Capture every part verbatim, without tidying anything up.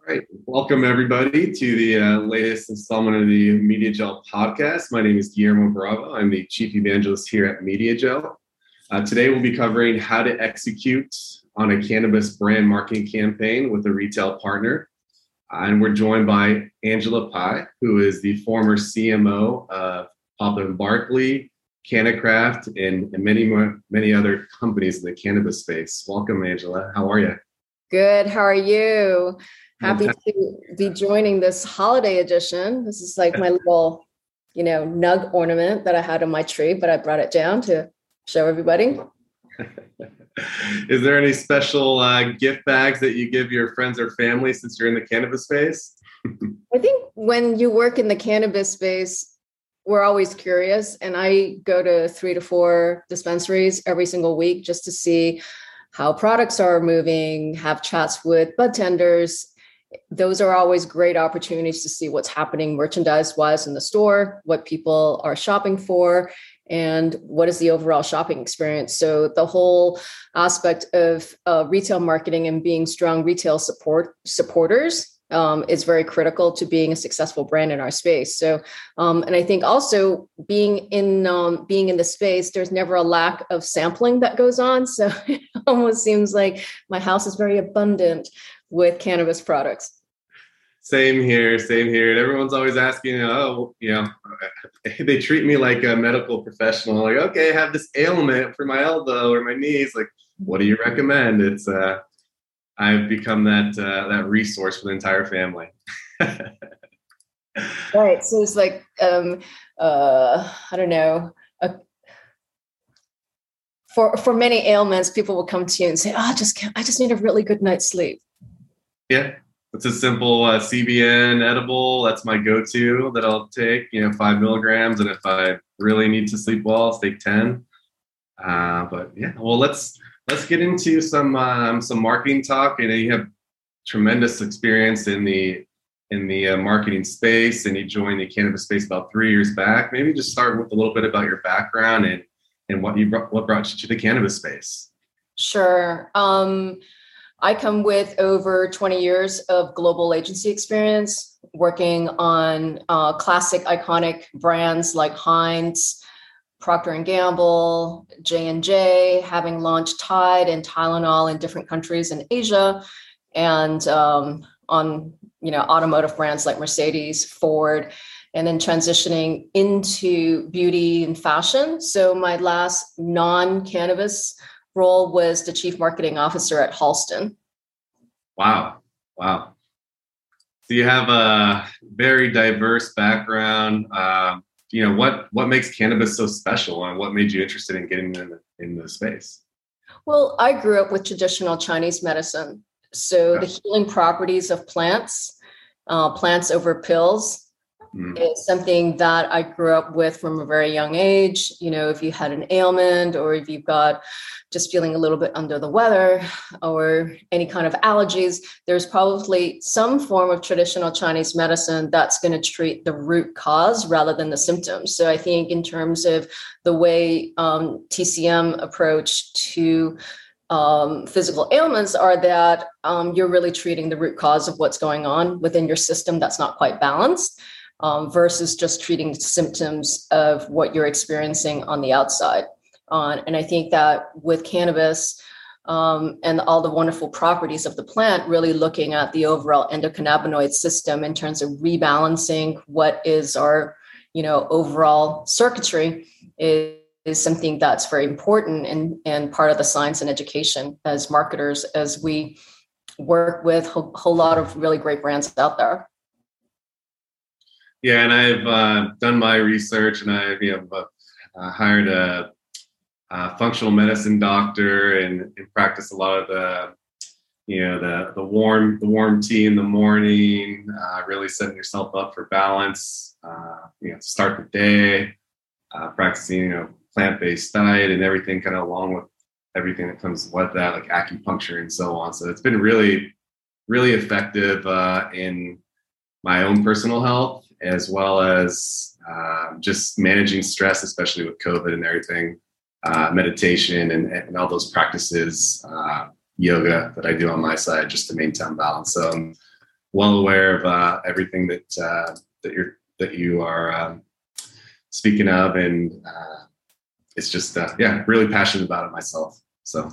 Right. Welcome, everybody, to the uh, latest installment of the Media Gel podcast. My name is Guillermo Bravo. I'm the Chief Evangelist here at Media Gel. Uh, today, we'll be covering how to execute on a cannabis brand marketing campaign with a retail partner. Uh, and we're joined by Angela Pai, who is the former C M O of Papa and Barkley, CannaCraft, and, and many more, many other companies in the cannabis space. Welcome, Angela. How are you? Good. How are you? Happy to be joining this holiday edition. This is like my little, you know, nug ornament that I had on my tree, but I brought it down to show everybody. Is there any special uh, gift bags that you give your friends or family since you're in the cannabis space? I think when you work in the cannabis space, we're always curious. And I go to three to four dispensaries every single week just to see how products are moving, have chats with bud tenders. Those are always great opportunities to see what's happening merchandise-wise in the store, what people are shopping for, and what is the overall shopping experience. So the whole aspect of uh, retail marketing and being strong retail support supporters um, is very critical to being a successful brand in our space. So, um, and I think also being in um, being in the space, there's never a lack of sampling that goes on. So it almost seems like my house is very abundant with cannabis products. Same here, same here. And everyone's always asking, oh, you know, they treat me like a medical professional. Like, okay, I have this ailment for my elbow or my knees. Like, what do you recommend? It's, uh, I've become that uh, that resource for the entire family. Right. So it's like, um, uh, I don't know, a, for for many ailments, people will come to you and say, "Oh, I just can't, I just need a really good night's sleep." Yeah, it's a simple uh, C B N edible. That's my go-to that I'll take, you know, five milligrams. And if I really need to sleep well, I'll take ten. Uh, but yeah, well, let's let's get into some um, some marketing talk. You know, you have tremendous experience in the in the uh, marketing space, and you joined the cannabis space about three years back. Maybe just start with a little bit about your background and and what you brought, what brought you to the cannabis space. Sure. Um, I come with over twenty years of global agency experience, working on uh, classic iconic brands like Heinz, Procter and Gamble, J and J, having launched Tide and Tylenol in different countries in Asia, and um, on you know automotive brands like Mercedes, Ford, and then transitioning into beauty and fashion. So my last non-cannabis role was the chief marketing officer at Halston. Wow. Wow. So you have a very diverse background. Um, you know, what, what makes cannabis so special and what made you interested in getting in the, in the space? Well, I grew up with traditional Chinese medicine. So yeah. The healing properties of plants, uh, plants over pills, Mm. It's something that I grew up with from a very young age. You know, if you had an ailment or if you've got just feeling a little bit under the weather or any kind of allergies, there's probably some form of traditional Chinese medicine that's going to treat the root cause rather than the symptoms. So I think in terms of the way um, T C M approach to Um, physical ailments are that um, you're really treating the root cause of what's going on within your system that's not quite balanced. Um, versus just treating symptoms of what you're experiencing on the outside. Uh, and I think that with cannabis um, and all the wonderful properties of the plant, really looking at the overall endocannabinoid system in terms of rebalancing what is our, you know, overall circuitry is, is something that's very important and, and part of the science and education as marketers, as we work with a whole, whole lot of really great brands out there. Yeah, and I've uh, done my research, and I've you know, uh, hired a, a functional medicine doctor, and, and practice a lot of the, you know, the the warm the warm tea in the morning. Uh, really setting yourself up for balance. Uh, you know, start the day, uh, practicing you know plant-based diet and everything, kind of along with everything that comes with that, like acupuncture and so on. So it's been really, really effective uh, in my own personal health, as well as uh, just managing stress, especially with COVID and everything, uh, meditation and, and all those practices, uh, yoga that I do on my side just to maintain balance. So I'm well aware of uh, everything that uh, that you're that you are um, speaking of, and uh, it's just uh, yeah, really passionate about it myself. So,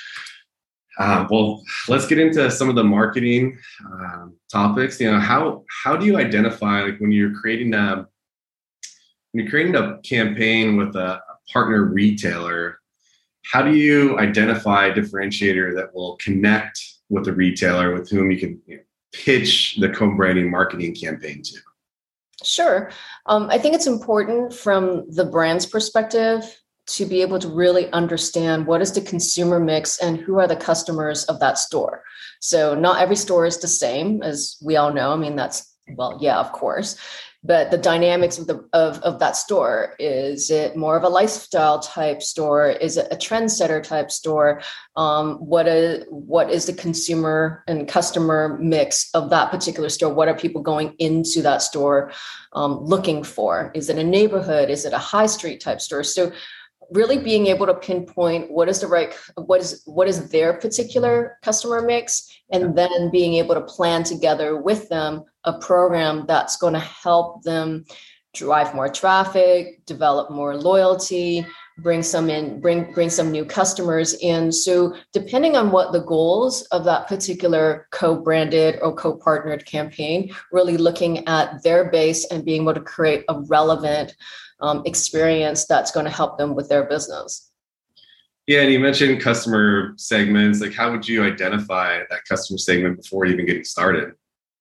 uh, well, let's get into some of the marketing um, topics. You know, how how do you identify, like, when you're creating a when you're creating a campaign with a partner retailer? How do you identify a differentiator that will connect with the retailer with whom you can, you know, pitch the co-branding marketing campaign to? Sure. Um, I think it's important from the brand's perspective to be able to really understand what is the consumer mix and who are the customers of that store. So not every store is the same, as we all know. I mean, that's, well, yeah, of course. But the dynamics of the of, of that store, is it more of a lifestyle type store? Is it a trendsetter type store? Um, what is what is the consumer and customer mix of that particular store? What are people going into that store um, looking for? Is it a neighborhood? Is it a high street type store? So really being able to pinpoint what is the right, what is what is their particular customer mix, and then being able to plan together with them a program that's going to help them drive more traffic, develop more loyalty, bring some in, bring bring some new customers in. So depending on what the goals of that particular co-branded or co-partnered campaign, really looking at their base and being able to create a relevant Um, experience that's going to help them with their business. Yeah, and you mentioned customer segments. Like, how would you identify that customer segment before even getting started?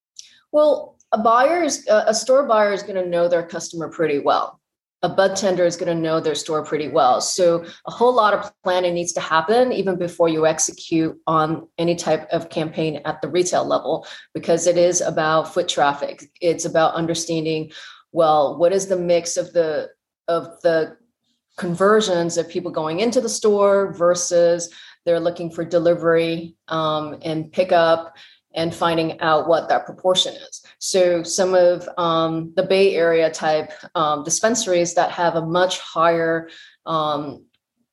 Well, a buyer is a store buyer is going to know their customer pretty well. A bud tender is going to know their store pretty well. So a whole lot of planning needs to happen even before you execute on any type of campaign at the retail level, because it is about foot traffic. It's about understanding, well, what is the mix of the of the conversions of people going into the store versus they're looking for delivery um, and pickup, and finding out what that proportion is. So some of um, the Bay Area type um, dispensaries that have a much higher um,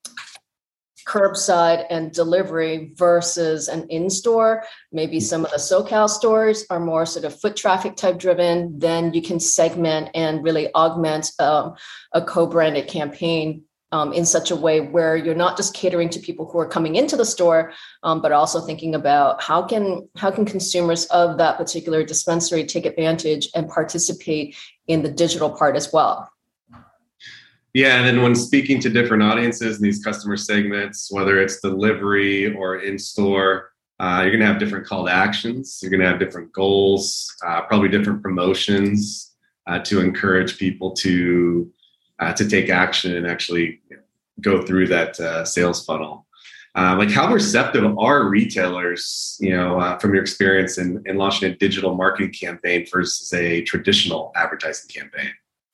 curbside and delivery versus an in-store, maybe some of the SoCal stores are more sort of foot traffic type driven, then you can segment and really augment um, a co-branded campaign um, in such a way where you're not just catering to people who are coming into the store, um, but also thinking about how can how can consumers of that particular dispensary take advantage and participate in the digital part as well. Yeah, and then when speaking to different audiences in these customer segments, whether it's delivery or in-store, uh, you're going to have different call to actions. You're going to have different goals, uh, probably different promotions uh, to encourage people to uh, to take action and actually go through that uh, sales funnel. Uh, like, how receptive are retailers, you know, uh, from your experience in, in launching a digital marketing campaign versus a traditional advertising campaign?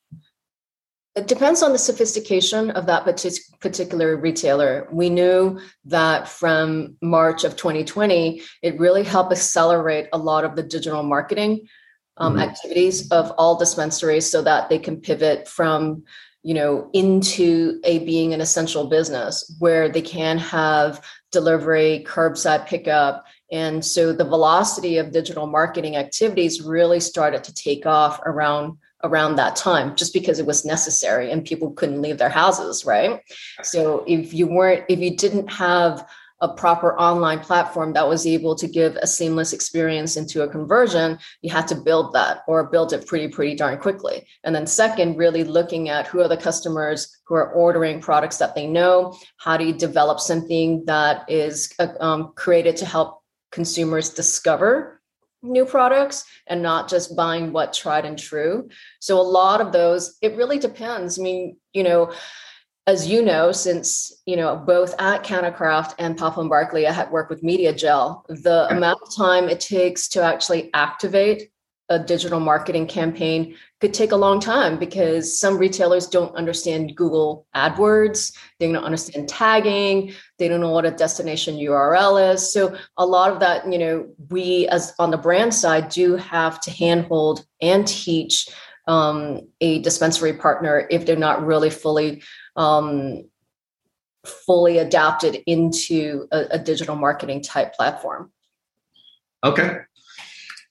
It depends on the sophistication of that particular retailer. We knew that from March of twenty twenty, it really helped accelerate a lot of the digital marketing um, mm-hmm. activities of all dispensaries so that they can pivot from, you know, into a being an essential business where they can have delivery, curbside pickup. And so the velocity of digital marketing activities really started to take off around around that time, just because it was necessary and people couldn't leave their houses, right? So if you weren't, if you didn't have a proper online platform that was able to give a seamless experience into a conversion, you had to build that or build it pretty, pretty darn quickly. And then second, really looking at who are the customers who are ordering products that they know. How do you develop something that is um, created to help consumers discover new products and not just buying what tried and true? So a lot of those, it really depends. I mean, you know, as you know, since, you know, both at Countercraft and Papa and Barkley, I had worked with MediaGel, the amount of time it takes to actually activate a digital marketing campaign could take a long time because some retailers don't understand Google AdWords. They don't understand tagging. They don't know what a destination U R L is. So a lot of that, you know, we as on the brand side do have to handhold and teach um, a dispensary partner if they're not really fully um, fully adapted into a, a digital marketing type platform. Okay.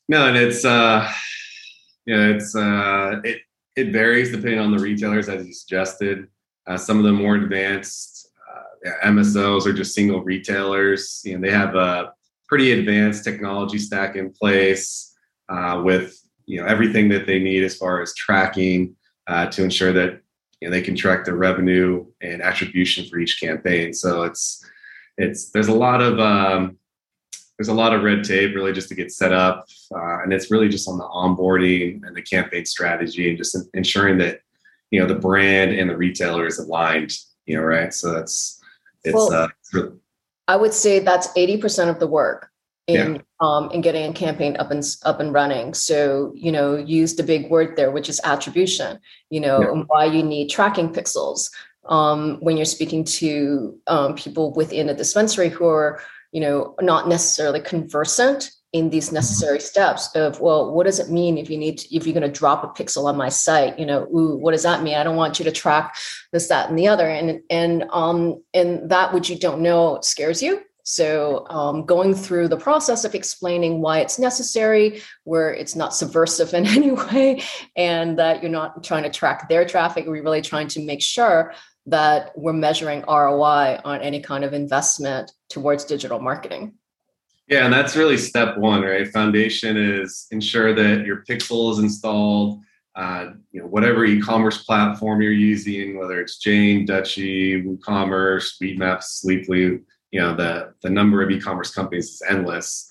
No, and it's uh, yeah, it's uh, it it varies depending on the retailers, as you suggested. Uh, some of the more advanced uh, yeah, M S Os are just single retailers. You know, they have a pretty advanced technology stack in place uh, with you know everything that they need as far as tracking uh, to ensure that you know they can track the revenue and attribution for each campaign. So it's it's there's a lot of um, there's a lot of red tape really just to get set up, uh, and it's really just on the onboarding and the campaign strategy and just ensuring that you know the brand and the retailer is aligned. You know, right? So that's it's. Well, uh, it's really, I would say that's eighty percent of the work in yeah. um, in getting a campaign up and up and running. So, you know, use the big word there, which is attribution, you know, Yeah. and why you need tracking pixels um, when you're speaking to um, people within a dispensary who are, you know, not necessarily conversant in these necessary steps of, well, what does it mean if you need to, if you're going to drop a pixel on my site, you know, ooh, what does that mean? I don't want you to track this, that, and the other. And, and, um, and that which you don't know scares you. So um, going through the process of explaining why it's necessary, where it's not subversive in any way, and that you're not trying to track their traffic, we're really trying to make sure that we're measuring R O I on any kind of investment towards digital marketing. Yeah, and that's really step one, right? Foundation is ensure that your pixel is installed. Uh, you know, whatever e-commerce platform you're using, whether it's Jane, Dutchie, WooCommerce, Weedmaps, Sleeply, you know, the the number of e-commerce companies is endless.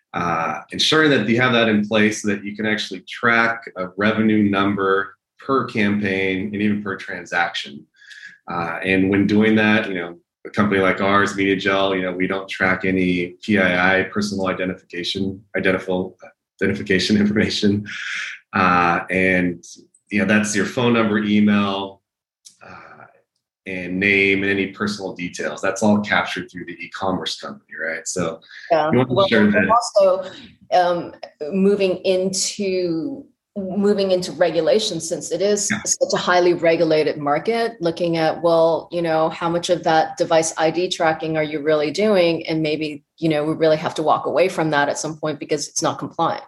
Uh, ensuring that you have that in place so that you can actually track a revenue number per campaign and even per transaction. Uh, and when doing that, you know, a company like ours, MediaGel, you know, we don't track any P I I, personal identification, identifiable identification information, uh, and you know that's your phone number, email, uh, and name, and any personal details. That's all captured through the e-commerce company, right? So Yeah. you want to Well, ensure that also um, moving into moving into regulation, since it is yeah. such a highly regulated market, looking at, well, you know, how much of that device I D tracking are you really doing? And maybe, you know, we really have to walk away from that at some point because it's not compliant.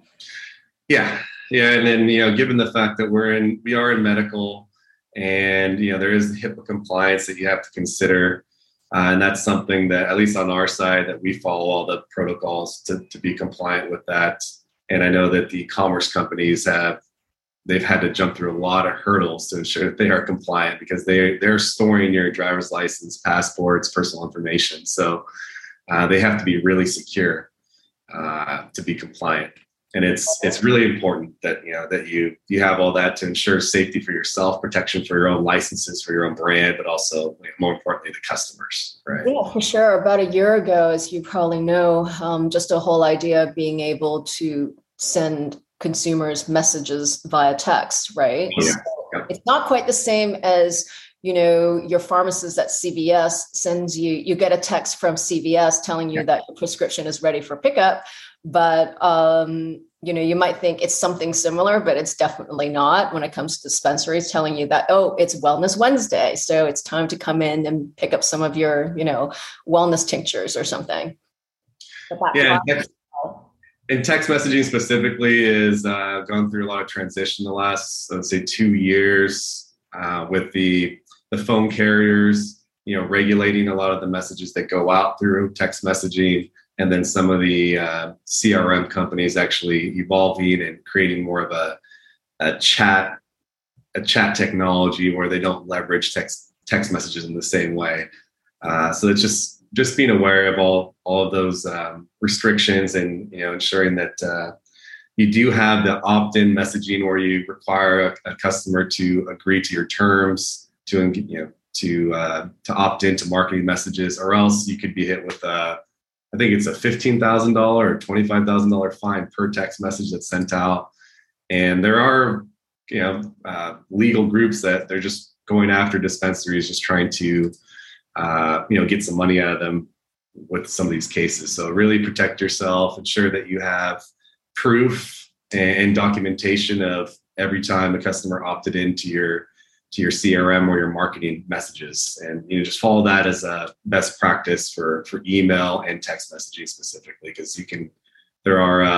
Yeah. Yeah. And then, you know, given the fact that we're in, we are in medical and, you know, there is HIPAA compliance that you have to consider. Uh, and that's something that, at least on our side, that we follow all the protocols to, to be compliant with that. And I know that the commerce companies have, they've had to jump through a lot of hurdles to ensure that they are compliant because they, they're storing your driver's license, passports, personal information. So uh, they have to be really secure uh, to be compliant. And it's it's really important that you know that you you have all that to ensure safety for yourself, protection for your own licenses, for your own brand, but also more importantly the customers, right? Yeah, for sure. About a year ago, as you probably know, um, just a whole idea of being able to send consumers messages via text, right? Yeah. So Yeah. it's not quite the same as, you know, your pharmacist at C V S sends you, you get a text from C V S telling you yeah. that your prescription is ready for pickup. But, um, you know, you might think it's something similar, but it's definitely not when it comes to dispensaries telling you that, oh, it's Wellness Wednesday. So it's time to come in and pick up some of your, you know, wellness tinctures or something. Yeah. And text messaging specifically is uh, gone through a lot of transition the last, let's say, two years uh, with the the phone carriers, you know, regulating a lot of the messages that go out through text messaging, and then some of the uh, C R M companies actually evolving and creating more of a, a chat a chat technology where they don't leverage text text messages in the same way. Uh, so it's just just being aware of all all of those um, restrictions, and you know, ensuring that uh, you do have the opt-in messaging where you require a, a customer to agree to your terms, to you know, to uh, to opt into marketing messages, or else you could be hit with a, I think it's a fifteen thousand dollars or twenty-five thousand dollars fine per text message that's sent out. And there are, you know, uh, legal groups that they're just going after dispensaries, just trying to, uh, you know, get some money out of them with some of these cases. So really protect yourself, ensure that you have proof and documentation of every time a customer opted into your to your C R M or your marketing messages, and you know, just follow that as a best practice for for email and text messaging specifically, because you can there are uh,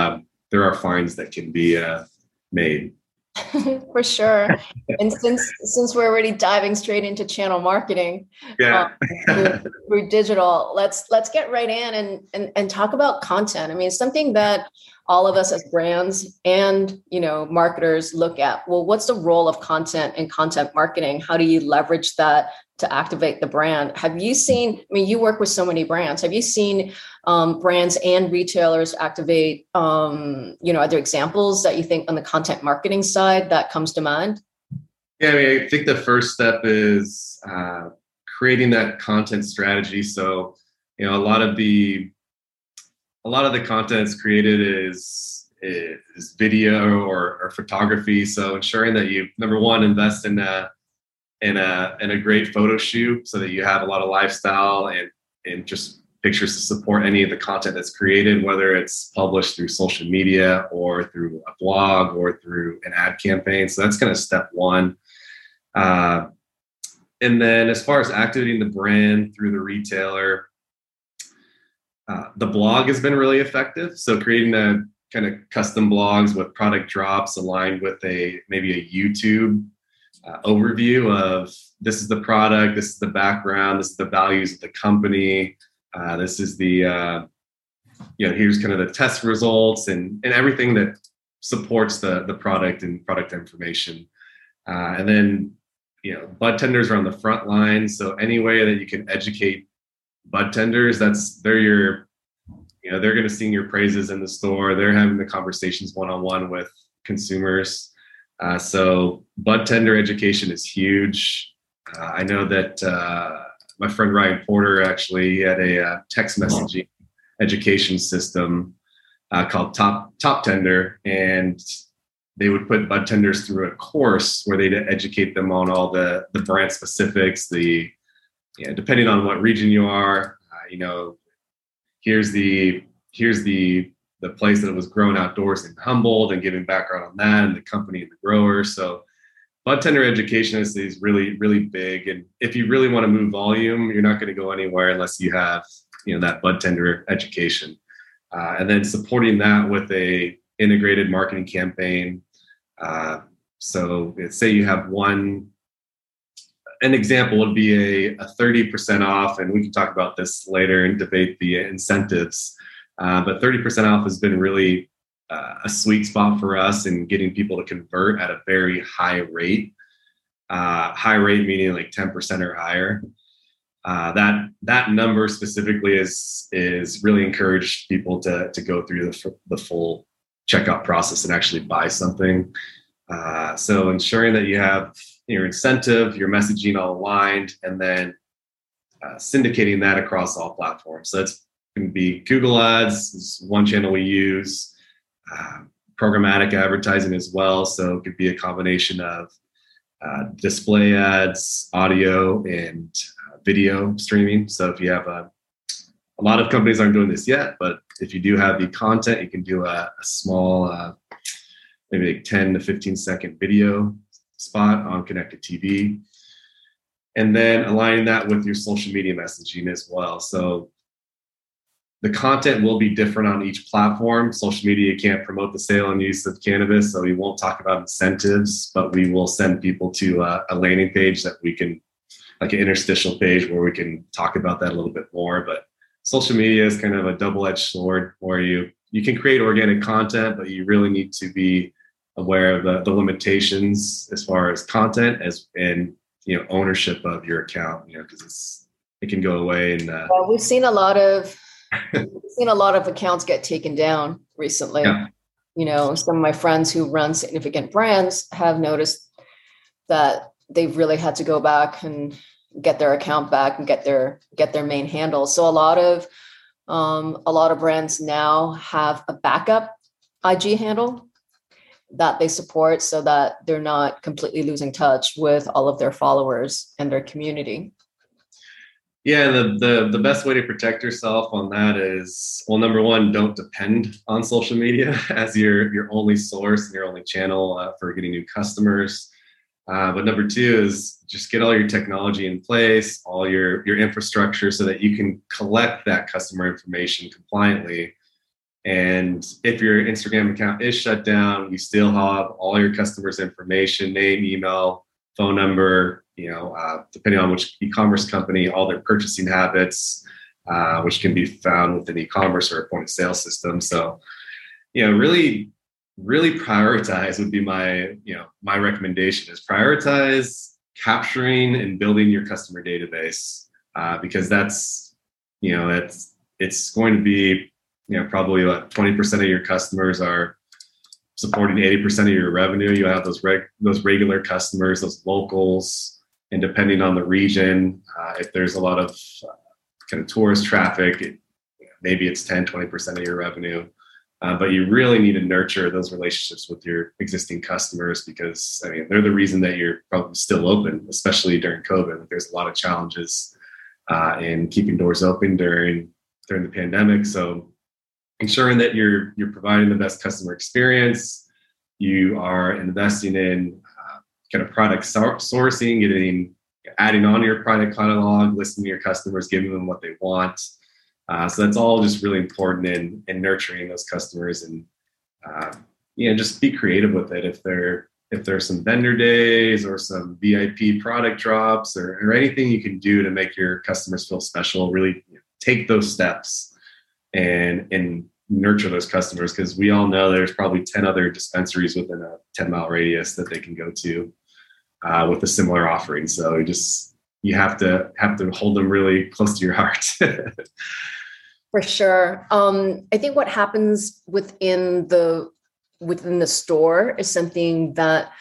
there are fines that can be uh, made. For sure. And since since we're already diving straight into channel marketing, yeah, um, through, through digital, let's let's get right in and, and and talk about content. I mean, it's something that all of us as brands and you know marketers look at. Well, what's the role of content in content marketing? How do you leverage that to activate the brand? Have you seen? I mean, you work with so many brands. Have you seen um, brands and retailers activate? Um, you know, are there examples that you think on the content marketing side that comes to mind? Yeah, I mean, I think the first step is uh, creating that content strategy. So, you know, a lot of the a lot of the content that's created is is video or, or photography. So, ensuring that you number one invest in a in a in a great photo shoot so that you have a lot of lifestyle and and just pictures to support any of the content that's created, whether it's published through social media or through a blog or through an ad campaign. So that's kind of step one. Uh, and then as far as activating the brand through the retailer, uh, the blog has been really effective. So creating a kind of custom blogs with product drops aligned with a maybe a YouTube uh, overview of this is the product, this is the background, this is the values of the company, uh, this is the uh, you know here's kind of the test results and and everything that supports the the product and product information, uh, and then you know bud tenders are on the front line. So any way that you can educate bud tenders, that's they're your you know they're going to sing your praises in the store. They're having the conversations one on one with consumers. Uh, so bud tender education is huge. Uh, I know that uh, my friend Ryan Porter actually had a uh, text messaging education system uh, called Top Top Tender, and they would put bud tenders through a course where they'd educate them on all the the brand specifics. The you know, depending on what region you are, uh, you know, here's the here's the the place that it was grown outdoors in Humboldt, and giving background on that and the company and the grower. So bud tender education is, is really, really big. And if you really want to move volume, you're not going to go anywhere unless you have, you know, that bud tender education. Uh, and then supporting that with a integrated marketing campaign. Uh, so say you have one, an example would be a, a thirty percent off, and we can talk about this later and debate the incentives. Uh, but thirty percent off has been really uh, a sweet spot for us in getting people to convert at a very high rate. Uh, high rate meaning like ten percent or higher. Uh, that that number specifically is is really encouraged people to to go through the the full checkout process and actually buy something. Uh, so ensuring that you have your incentive, your messaging all aligned, and then uh, syndicating that across all platforms. So that's going to be Google Ads is one channel we use, uh, programmatic advertising as well. So it could be a combination of uh, display ads, audio, and uh, video streaming. So if you have a, a lot of companies aren't doing this yet, but if you do have the content, you can do a, a small, uh, maybe like ten to fifteen second video spot on connected T V. And then aligning that with your social media messaging as well. So the content will be different on each platform. Social media can't promote the sale and use of cannabis, so we won't talk about incentives, but we will send people to a, a landing page that we can, like an interstitial page where we can talk about that a little bit more. But social media is kind of a double-edged sword where you you can create organic content, but you really need to be aware of the, the limitations as far as content as and you know ownership of your account, you know, because it's it can go away. And uh, well, we've seen a lot of we've seen a lot of accounts get taken down recently. Yeah. You know, some of my friends who run significant brands have noticed that they've really had to go back and get their account back and get their get their main handle. So a lot of um, a lot of brands now have a backup I G handle that they support so that they're not completely losing touch with all of their followers and their community. Yeah, the, the the best way to protect yourself on that is, well, number one, don't depend on social media as your your only source and your only channel uh, for getting new customers. Uh, but number two is just get all your technology in place, all your your infrastructure, so that you can collect that customer information compliantly And if your Instagram account is shut down, you still have all your customers' information, name, email, phone number, you know, uh, depending on which e-commerce company, all their purchasing habits, uh, which can be found within e-commerce or a point of sale system. So, you know, really, really prioritize would be my, you know, my recommendation is prioritize capturing and building your customer database, uh, because that's, you know, it's, it's going to be, you know, probably about twenty percent of your customers are supporting eighty percent of your revenue. You have those reg, those regular customers, those locals, and depending on the region, uh, if there's a lot of uh, kind of tourist traffic, it, maybe it's ten, twenty percent of your revenue. Uh, but you really need to nurture those relationships with your existing customers because, I mean, they're the reason that you're probably still open, especially during COVID. There's a lot of challenges uh, in keeping doors open during during the pandemic. So ensuring that you're you're providing the best customer experience, you are investing in uh, kind of product sourcing, getting adding on to your product catalog, listening to your customers, giving them what they want. Uh, so that's all just really important in, in nurturing those customers and, uh, you know, just be creative with it. If there, if there's some vendor days or some V I P product drops or, or anything you can do to make your customers feel special, really take those steps and, and nurture those customers. Cause we all know there's probably ten other dispensaries within a ten mile radius that they can go to uh, with a similar offering. So you just, you have to have to hold them really close to your heart. For sure. Um, I think what happens within the within the store is something that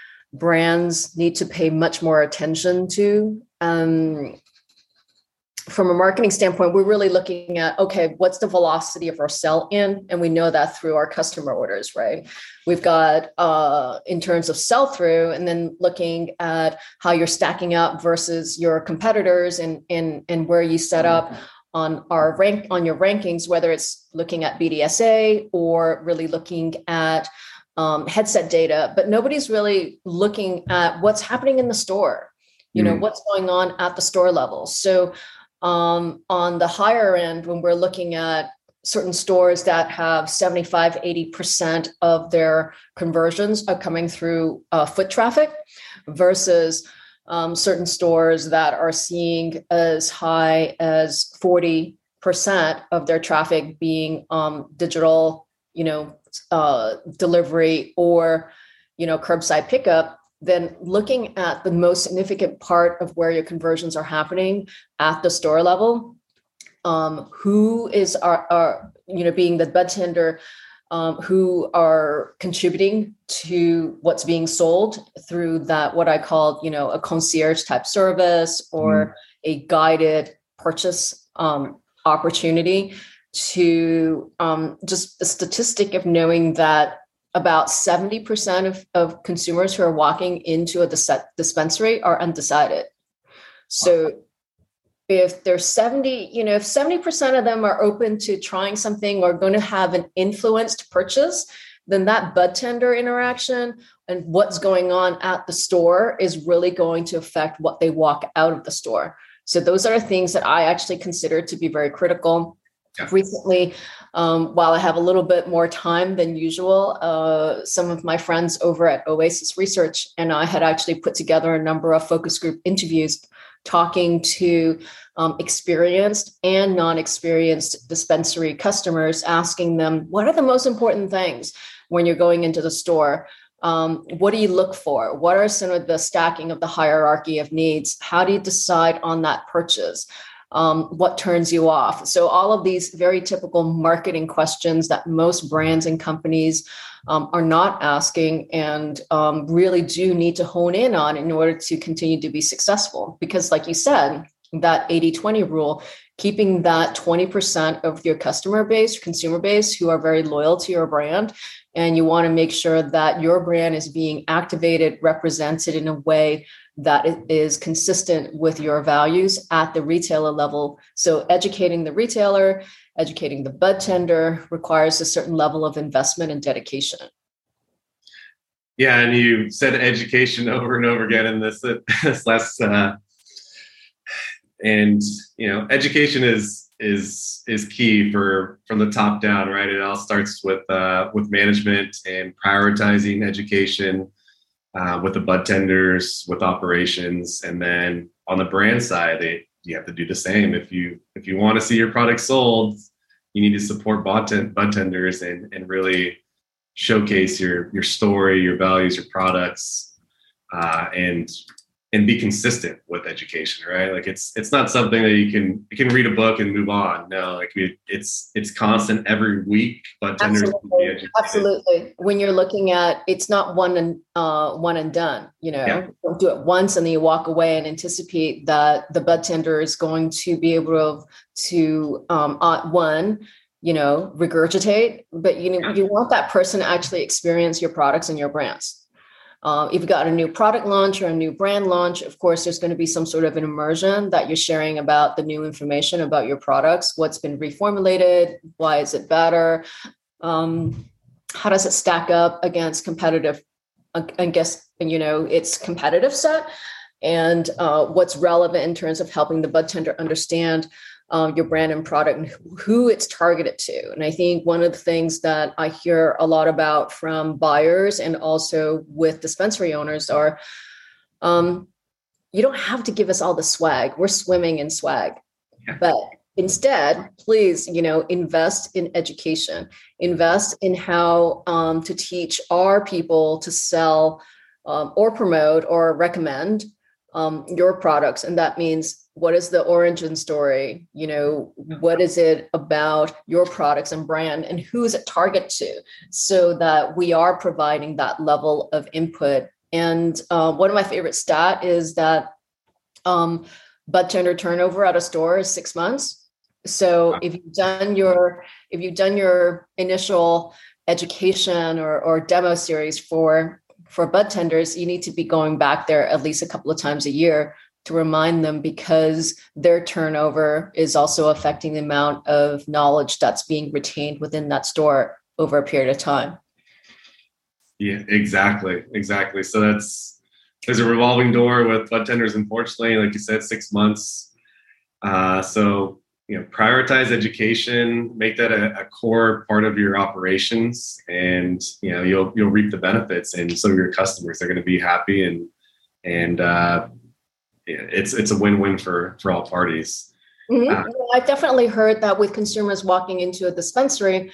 brands need to pay much more attention to. Um, from a marketing standpoint, we're really looking at, okay, what's the velocity of our sell-in? And we know that through our customer orders, right? We've got uh, in terms of sell-through, and then looking at how you're stacking up versus your competitors and, and, and where you set up on our rank on your rankings, whether it's looking at B D S A or really looking at um, headset data, but nobody's really looking at what's happening in the store, you know, mm. what's going on at the store level. So um, on the higher end, when we're looking at certain stores that have seventy-five, eighty percent of their conversions are coming through uh, foot traffic versus Um, certain stores that are seeing as high as forty percent of their traffic being um, digital, you know, uh, delivery or, you know, curbside pickup, then looking at the most significant part of where your conversions are happening at the store level, um, who is our, our, you know, being the bud tender, Um, who are contributing to what's being sold through that, what I call, you know, a concierge type service or mm. a guided purchase um, opportunity to um, just the statistic of knowing that about seventy percent of, of consumers who are walking into a dis- dispensary are undecided. So wow. If there's seventy, you know, if seventy percent of them are open to trying something or going to have an influenced purchase, then that bud tender interaction and what's going on at the store is really going to affect what they walk out of the store. So those are things that I actually consider to be very critical. Yeah. Recently, um, while I have a little bit more time than usual, uh, some of my friends over at Oasis Research and I had actually put together a number of focus group interviews talking to um, experienced and non-experienced dispensary customers, asking them, what are the most important things when you're going into the store? Um, what do you look for? What are some of the stacking of the hierarchy of needs? How do you decide on that purchase? Um, what turns you off? So all of these very typical marketing questions that most brands and companies um, are not asking and um, really do need to hone in on in order to continue to be successful. Because like you said, that eighty twenty rule, keeping that twenty percent of your customer base, consumer base, who are very loyal to your brand, and you want to make sure that your brand is being activated, represented in a way that is consistent with your values at the retailer level. So educating the retailer, educating the bud tender requires a certain level of investment and dedication. Yeah, and you said education over and over again in this, this last uh, and you know, education is is is key for from the top down, right? It all starts with uh, with management and prioritizing education uh, with the bud tenders, with operations, and then on the brand side, they, you have to do the same. If you if you want to see your product sold, you need to support bud, ten, bud tenders and and really showcase your your story, your values, your products, uh, and and be consistent with education, right? Like it's it's not something that you can you can read a book and move on. No, like we, it's it's constant every week. Bud tenders can be educated. Absolutely. When you're looking at, it's not one and uh, one and done. You know, Yeah. don't do it once and then you walk away and anticipate that the bud tender is going to be able to um, uh, one, you know, regurgitate, but you know, Yeah. you want that person to actually experience your products and your brands. Um, if you've got a new product launch or a new brand launch, of course, there's going to be some sort of an immersion that you're sharing about the new information about your products, what's been reformulated, why is it better, um, how does it stack up against competitive, I guess, you know, its competitive set, and uh, what's relevant in terms of helping the bud tender understand Uh, your brand and product and who it's targeted to. And I think one of the things that I hear a lot about from buyers and also with dispensary owners are, um, you don't have to give us all the swag. We're swimming in swag. Yeah. But instead, please, you know, invest in education, invest in how um, to teach our people to sell um, or promote or recommend um, your products. And that means, what is the origin story? You know, what is it about your products and brand, and who is it targeted to, so that we are providing that level of input. And uh, one of my favorite stat is that um, bud tender turnover at a store is six months. So if you've done your if you've done your initial education or, or demo series for for bud tenders, you need to be going back there at least a couple of times a year to remind them, because their turnover is also affecting the amount of knowledge that's being retained within that store over a period of time. Yeah, exactly. Exactly. So that's, there's a revolving door with bud tenders, unfortunately, like you said, six months. Uh, so, you know, prioritize education, make that a, a core part of your operations, and, you know, you'll, you'll reap the benefits, and so your customers are going to be happy, and, and, uh, it's it's a win-win for for all parties. Mm-hmm. Uh, I've definitely heard that with consumers walking into a dispensary,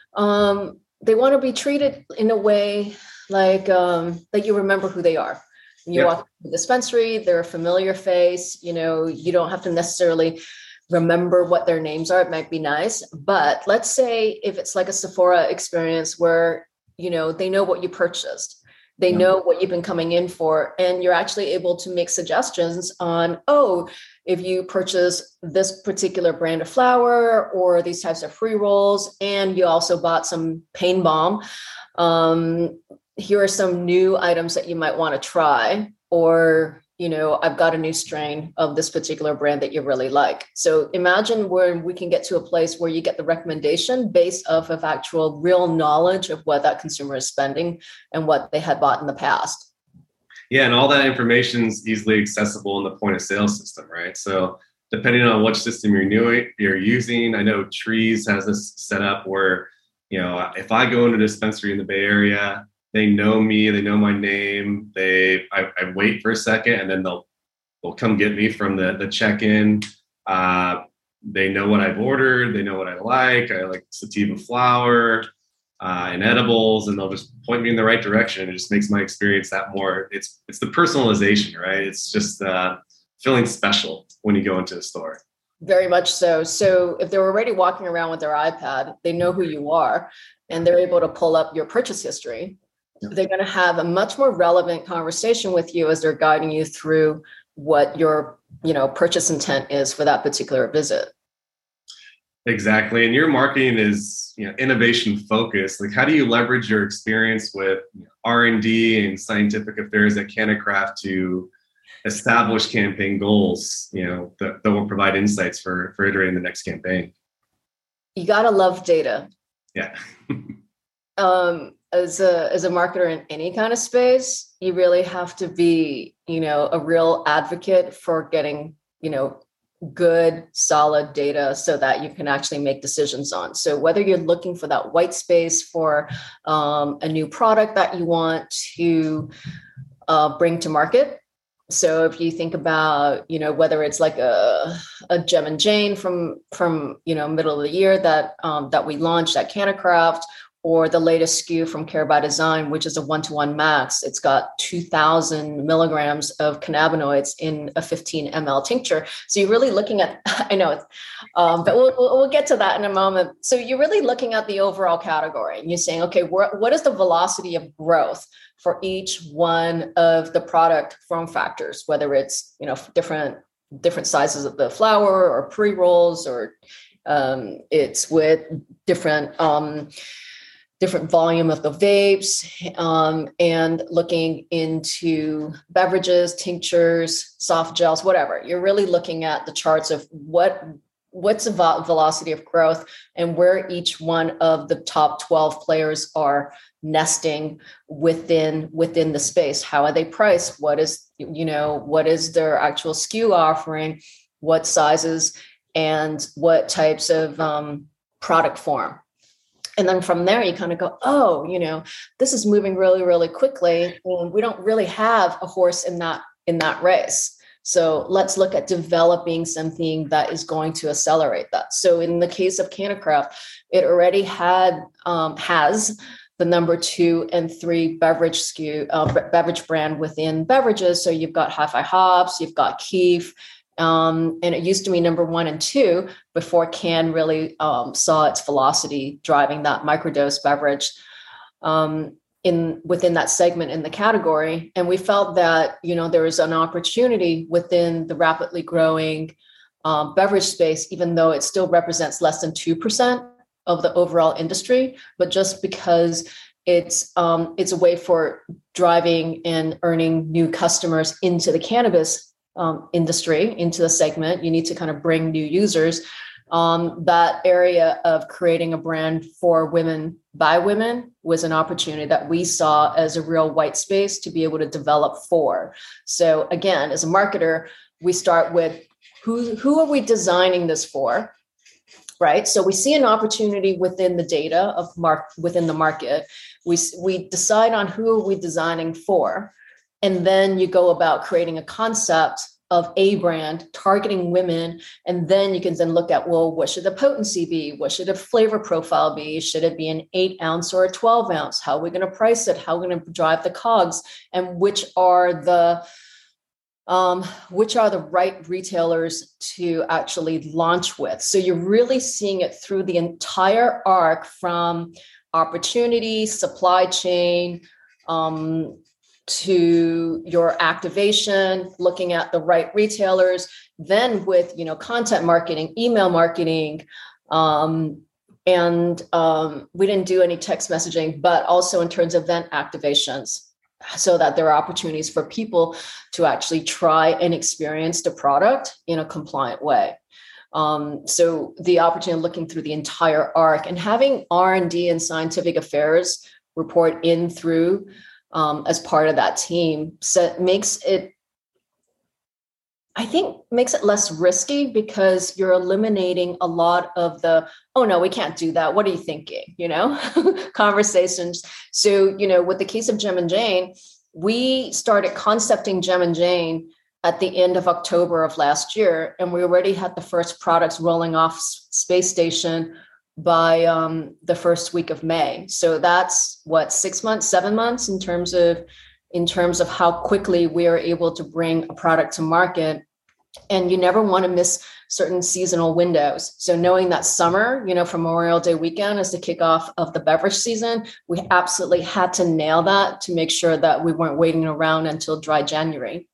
um, they want to be treated in a way like um, that you remember who they are. When you yeah. walk into the dispensary, they're a familiar face. You know, you don't have to necessarily remember what their names are. It might be nice, but let's say if it's like a Sephora experience where, you know, they know what you purchased. They know what you've been coming in for, and you're actually able to make suggestions on, oh, if you purchase this particular brand of flour or these types of pre-rolls, and you also bought some pain balm, um, here are some new items that you might want to try. Or, you know, I've got a new strain of this particular brand that you really like. So imagine where we can get to a place where you get the recommendation based off of actual real knowledge of what that consumer is spending and what they had bought in the past. Yeah, and all that information is easily accessible in the point of sale system, right? So depending on which system you're new, you're using, I know Trees has this set up where, you know, if I go into a dispensary in the Bay Area, they know me, they know my name. They, I, I wait for a second, and then they'll they'll come get me from the the check-in. Uh, they know what I've ordered. They know what I like. I like sativa flower uh, and edibles, and they'll just point me in the right direction. It just makes my experience that more. It's it's the personalization, right? It's just uh, feeling special when you go into a store. Very much so. So if they're already walking around with their iPad, they know who you are, and they're able to pull up your purchase history. They're going to have a much more relevant conversation with you as they're guiding you through what your, you know, purchase intent is for that particular visit. Exactly. And your marketing is, you know, innovation focused. Like, how do you leverage your experience with R and D and scientific affairs at CannaCraft to establish campaign goals, you know, that, that will provide insights for, for iterating the next campaign? You got to love data. Yeah. um, as a, as a marketer in any kind of space, you really have to be, you know, a real advocate for getting, you know, good, solid data so that you can actually make decisions on. So whether you're looking for that white space for um, a new product that you want to uh, bring to market. So if you think about, you know, whether it's like a, a Gem and Jane from, from, you know, middle of the year that, um, that we launched at CannaCraft, or the latest S K U from Care by Design, which is a one-to-one max. It's got two thousand milligrams of cannabinoids in a fifteen milliliter tincture. So you're really looking at, I know, it's, um, but we'll, we'll get to that in a moment. So you're really looking at the overall category and you're saying, okay, what is the velocity of growth for each one of the product form factors, whether it's, you know, different, different sizes of the flower or pre-rolls, or um, it's with different, um, different volume of the vapes, um, and looking into beverages, tinctures, soft gels, whatever. You're really looking at the charts of what what's the velocity of growth and where each one of the top twelve players are nesting within within the space. How are they priced? What is, you know, what is their actual S K U offering? What sizes and what types of um, product form? And then from there, you kind of go, oh, you know, this is moving really, really quickly. And we don't really have a horse in that in that race. So let's look at developing something that is going to accelerate that. So in the case of CannaCraft, it already had um, has the number two and three beverage S K U, uh, beverage brand within beverages. So you've got Hi-Fi Hops, you've got Keef. Um, and it used to be number one and two before Can really um, saw its velocity driving that microdose beverage um, in within that segment in the category. And we felt that, you know, there was an opportunity within the rapidly growing um, beverage space, even though it still represents less than two percent of the overall industry, but just because it's um, it's a way for driving and earning new customers into the cannabis Um, industry, into the segment, you need to kind of bring new users. Um, that area of creating a brand for women by women was an opportunity that we saw as a real white space to be able to develop for. So again, as a marketer, we start with who, who are we designing this for? Right. So we see an opportunity within the data of mark within the market. We, we decide on who are we designing for. And then you go about creating a concept of a brand targeting women. And then you can then look at, well, what should the potency be? What should the flavor profile be? Should it be an eight ounce or a twelve ounce? How are we going to price it? How are we going to drive the cogs? And which are the um, which are the right retailers to actually launch with? So you're really seeing it through the entire arc from opportunity, supply chain, um, to your activation, looking at the right retailers, then with, you know, content marketing, email marketing, um, and um, we didn't do any text messaging, but also in terms of event activations, so that there are opportunities for people to actually try and experience the product in a compliant way. Um, so the opportunity of looking through the entire arc and having R and D and scientific affairs report in through Um, as part of that team, so it makes it, I think, makes it less risky because you're eliminating a lot of the, oh no, we can't do that. What are you thinking? You know, conversations. So, you know, with the case of Gem and Jane, we started concepting Gem and Jane at the end of October of last year, and we already had the first products rolling off Space Station by um, the first week of May. So that's what, six months, seven months in terms of in terms of how quickly we are able to bring a product to market. And you never want to miss certain seasonal windows. So knowing that summer, you know, from Memorial Day weekend is the kickoff of the beverage season, we absolutely had to nail that to make sure that we weren't waiting around until dry January.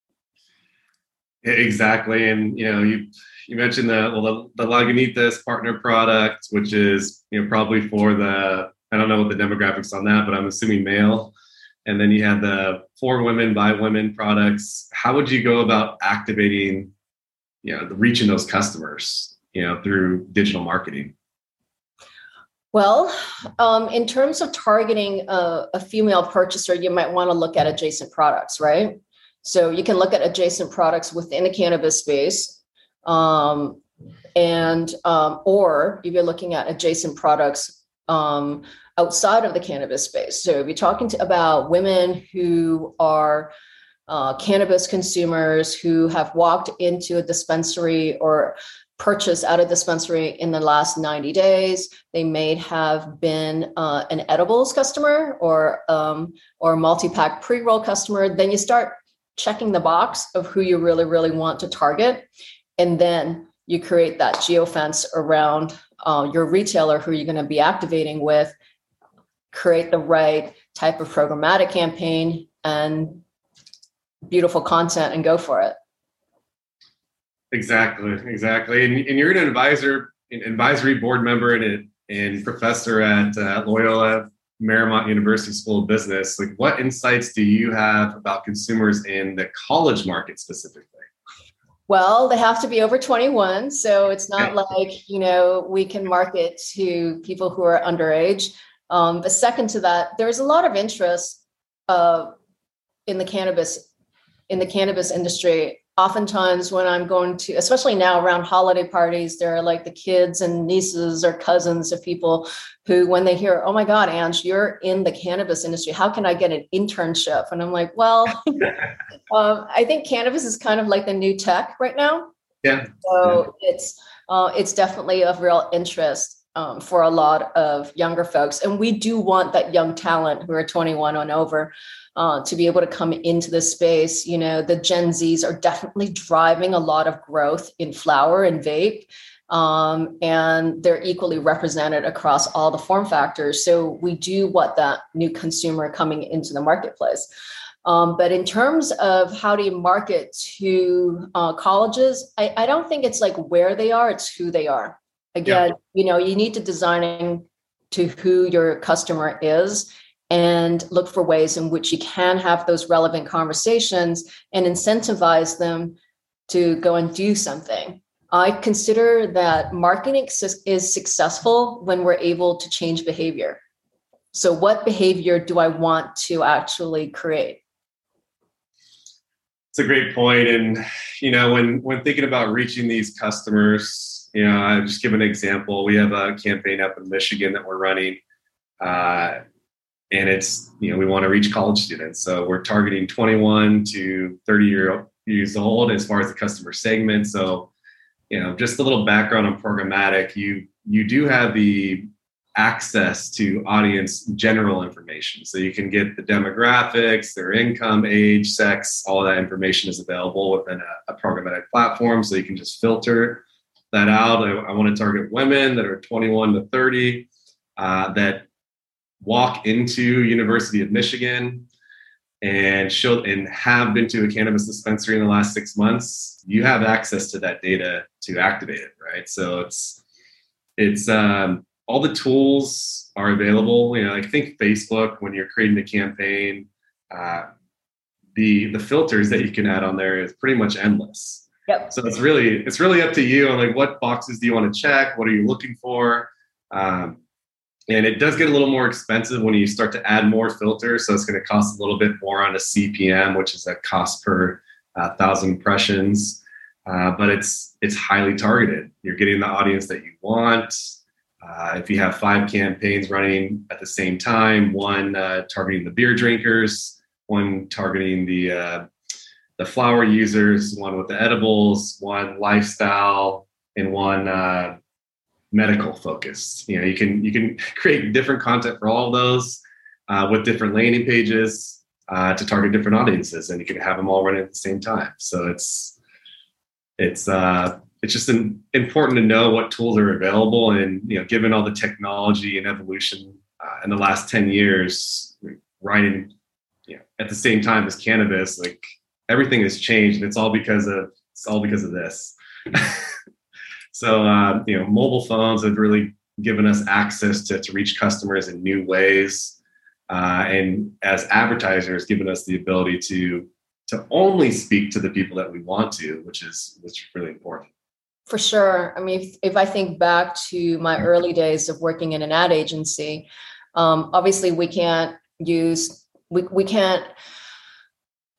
Exactly. And, you know, you You mentioned the, well, the the Lagunitas partner product, which is, you know, probably for the, I don't know what the demographics on that, but I'm assuming male. And then you had the for women by women products. How would you go about activating, you know, reaching those customers, you know, through digital marketing? Well, um, in terms of targeting a, a female purchaser, you might want to look at adjacent products, right? So you can look at adjacent products within the cannabis space. Um, and um, or if you're looking at adjacent products um, outside of the cannabis space. So if you're talking to, about women who are uh, cannabis consumers who have walked into a dispensary or purchased at a dispensary in the last ninety days, they may have been uh, an edibles customer or um, or multi-pack pre-roll customer. Then you start checking the box of who you really, really want to target. And then you create that geofence around uh, your retailer who you're going to be activating with, create the right type of programmatic campaign and beautiful content and go for it. Exactly, exactly. And, and you're an advisor, an advisory board member and, a, and professor at uh, Loyola Marymount University School of Business. Like, what insights do you have about consumers in the college market specifically? Well, they have to be over twenty-one. So it's not like, you know, we can market to people who are underage. Um, but second to that, there's a lot of interest uh, in the cannabis, in the cannabis industry. Oftentimes when I'm going to, especially now around holiday parties, there are like the kids and nieces or cousins of people who, when they hear, oh my God, Ange, you're in the cannabis industry, how can I get an internship? And I'm like, well, um, I think cannabis is kind of like the new tech right now. Yeah. So yeah. it's uh, it's definitely of real interest um, for a lot of younger folks. And we do want that young talent who are twenty-one and over uh, to be able to come into this space. You know, the Gen Zs are definitely driving a lot of growth in flower and vape. Um, and they're equally represented across all the form factors. So we do want that new consumer coming into the marketplace. Um, but in terms of how do you market to uh, colleges, I, I don't think it's like where they are, it's who they are. Again, yeah. you know, you need to design to who your customer is and look for ways in which you can have those relevant conversations and incentivize them to go and do something. I consider that marketing is successful when we're able to change behavior. So what behavior do I want to actually create? It's a great point. And, you know, when, when thinking about reaching these customers, you know, I'll just give an example. We have a campaign up in Michigan that we're running. Uh, and it's, you know, we want to reach college students. So we're targeting twenty-one to thirty years old as far as the customer segment. So, you know, just a little background on programmatic. You, you do have the access to audience general information. So you can get the demographics, their income, age, sex, all of that information is available within a, a programmatic platform. So you can just filter that out. I, I want to target women that are twenty-one to thirty uh, that walk into University of Michigan and show and have been to a cannabis dispensary in the last six months. You have access to that data to activate it, right? So it's it's um, all the tools are available. You know, I think Facebook, when you're creating a campaign, uh, the the filters that you can add on there is pretty much endless. Yep. So it's really it's really up to you on like what boxes do you want to check? What are you looking for? Um, and it does get a little more expensive when you start to add more filters. So it's going to cost a little bit more on a C P M, which is a cost per uh, thousand impressions. Uh, but it's it's highly targeted. You're getting the audience that you want. Uh, if you have five campaigns running at the same time, one uh, targeting the beer drinkers, one targeting the uh, the flower users, one with the edibles, one lifestyle, and one uh, medical focused. You know, you can you can create different content for all of those uh, with different landing pages uh, to target different audiences, and you can have them all running at the same time. So it's it's uh, it's just an, important to know what tools are available, and you know, given all the technology and evolution uh, in the last ten years, right in you know, at the same time as cannabis, like everything has changed, and it's all because of it's all because of this. So, uh, you know, mobile phones have really given us access to, to reach customers in new ways. Uh, and as advertisers, given us the ability to, to only speak to the people that we want to, which is, which is really important. For sure. I mean, if, if I think back to my early days of working in an ad agency, um, obviously we can't use, we, we can't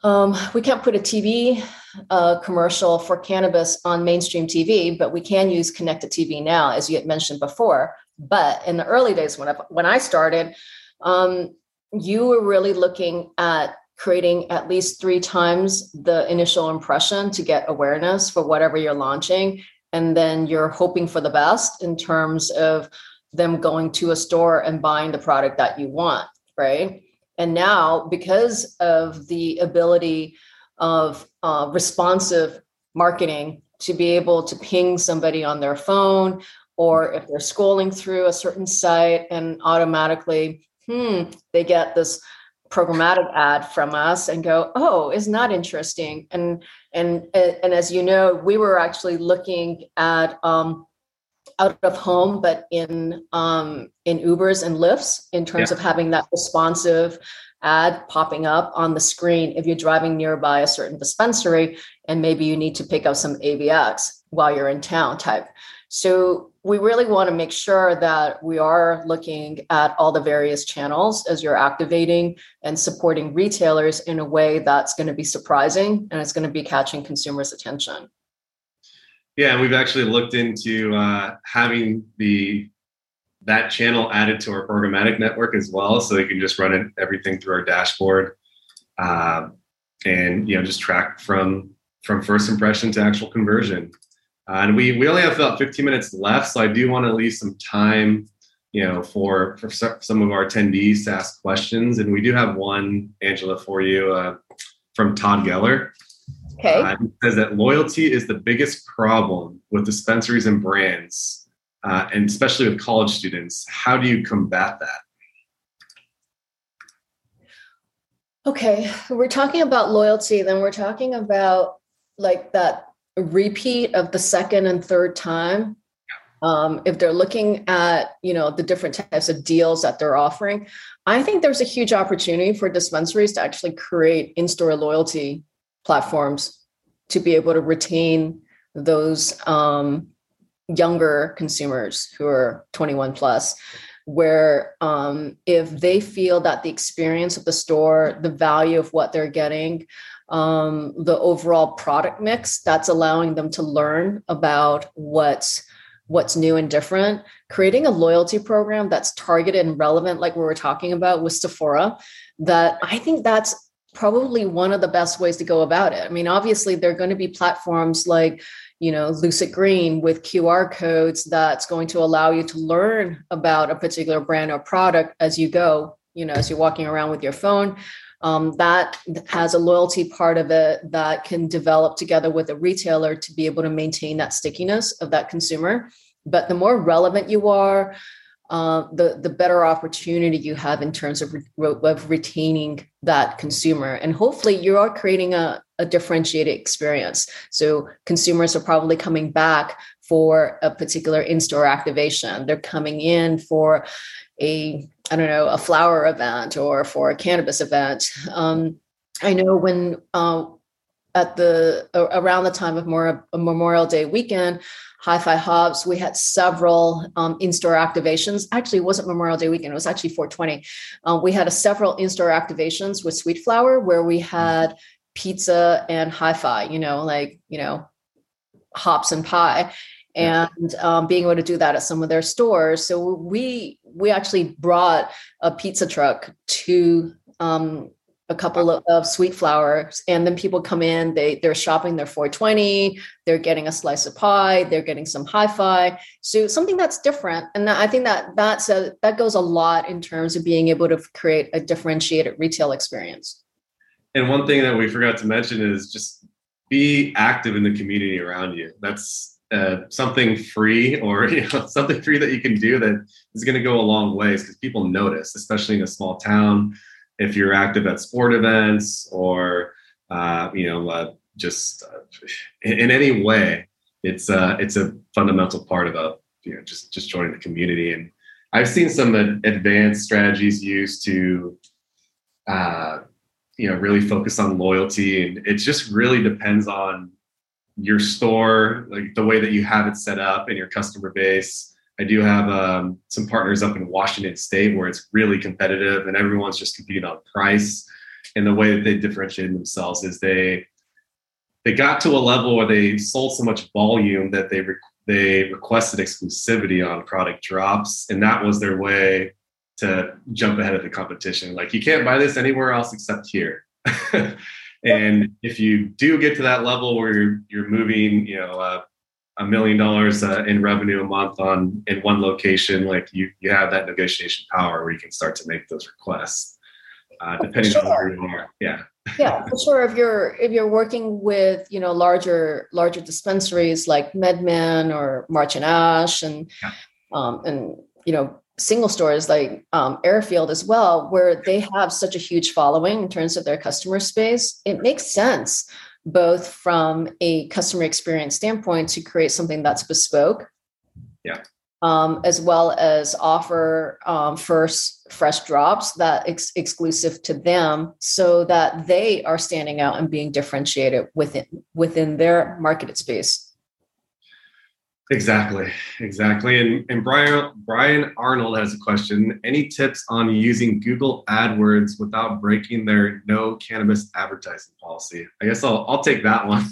Um, we can't put a T V uh, commercial for cannabis on mainstream T V, but we can use connected T V now, as you had mentioned before. But in the early days when I, when I started, um, you were really looking at creating at least three times the initial impression to get awareness for whatever you're launching. And then you're hoping for the best in terms of them going to a store and buying the product that you want, right? And now, because of the ability of uh, responsive marketing to be able to ping somebody on their phone, or if they're scrolling through a certain site and automatically, hmm, they get this programmatic ad from us and go, oh, isn't that interesting? And and and as you know, we were actually looking at um, out of home, but in um, in Ubers and Lyfts, in terms yeah. of having that responsive ad popping up on the screen if you're driving nearby a certain dispensary and maybe you need to pick up some A V X while you're in town type. So we really want to make sure that we are looking at all the various channels as you're activating and supporting retailers in a way that's going to be surprising and it's going to be catching consumers' attention. Yeah, we've actually looked into uh, having the that channel added to our programmatic network as well, so you can just run it, everything through our dashboard, uh, and you know just track from from first impression to actual conversion. Uh, and we we only have about fifteen minutes left, so I do want to leave some time, you know, for for some of our attendees to ask questions. And we do have one, Angela, for you uh, from Todd Geller. Okay. Uh, he says that loyalty is the biggest problem with dispensaries and brands, uh, and especially with college students. How do you combat that? Okay, we're talking about loyalty, then we're talking about like that repeat of the second and third time. Um, if they're looking at, you know, the different types of deals that they're offering, I think there's a huge opportunity for dispensaries to actually create in-store loyalty platforms to be able to retain those um, younger consumers who are twenty-one plus, where um, if they feel that the experience of the store, the value of what they're getting, um, the overall product mix, that's allowing them to learn about what's what's new and different, creating a loyalty program that's targeted and relevant, like we were talking about with Sephora, that I think that's probably one of the best ways to go about it. I mean, obviously, there are going to be platforms like, you know, Lucid Green with Q R codes that's going to allow you to learn about a particular brand or product as you go, you know, as you're walking around with your phone. Um, that has a loyalty part of it that can develop together with a retailer to be able to maintain that stickiness of that consumer. But the more relevant you are, uh, the, the better opportunity you have in terms of, re- of retaining that consumer. And hopefully you are creating a, a differentiated experience. So consumers are probably coming back for a particular in-store activation. They're coming in for a, I don't know, a flower event or for a cannabis event. Um, I know when uh, at the around the time of more, Memorial Day weekend, Hi-Fi Hops, we had several um, in-store activations. Actually, it wasn't Memorial Day weekend. It was actually four twenty. Uh, we had a several in-store activations with Sweet Flower where we had pizza and Hi-Fi, you know, like, you know, hops and pie. And um, being able to do that at some of their stores. So we we actually brought a pizza truck to um, a couple of, of Sweet Flowers, and then people come in, they, they're shopping their four twenty, they're getting a slice of pie, they're getting some Hi-Fi. So something that's different. And I think that that's a, that goes a lot in terms of being able to create a differentiated retail experience. And one thing that we forgot to mention is just be active in the community around you. That's Uh, something free or you know something free that you can do that is going to go a long ways, because people notice, especially in a small town, if you're active at sport events or uh, you know uh, just uh, in, in any way, it's uh, it's a fundamental part about you know just just joining the community. And I've seen some advanced strategies used to uh, you know really focus on loyalty, and it just really depends on your store, like the way that you have it set up and your customer base. I do have um, some partners up in Washington State where it's really competitive and everyone's just competing on price. and the way that they differentiated themselves is they they got to a level where they sold so much volume that they re- they requested exclusivity on product drops, and that was their way to jump ahead of the competition. Like, you can't buy this anywhere else except here. And if you do get to that level where you're you're moving, you know, uh, a million dollars uh, in revenue a month on in one location, like you you have that negotiation power where you can start to make those requests, uh, depending sure. on where you are. Yeah. Yeah, for sure. If you're if you're working with, you know, larger larger dispensaries like MedMen or March and Ash, and yeah. um, and you know, single stores like um, Airfield as well, where they have such a huge following in terms of their customer space, it makes sense both from a customer experience standpoint to create something that's bespoke. Yeah. Um, as well as offer um, first fresh drops that ex- exclusive to them, so that they are standing out and being differentiated within within their marketed space. Exactly, exactly. And and Brian Brian Arnold has a question. Any tips on using Google AdWords without breaking their no cannabis advertising policy? I guess I'll I'll take that one.